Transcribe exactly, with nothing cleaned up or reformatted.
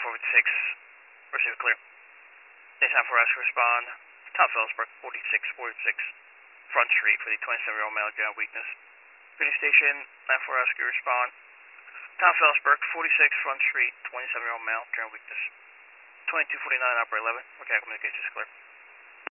four fifty-six, receive clear. Station nine four rescue respond. Tom Phillipsburg, forty-six forty-six, Front Street for the twenty-seven-year-old male, general weakness. Police Station nine four rescue respond. Tom Phillipsburg, forty-six Front Street, twenty-seven-year-old male, general weakness. twenty-two forty-nine, operator eleven, mechanical communications clear.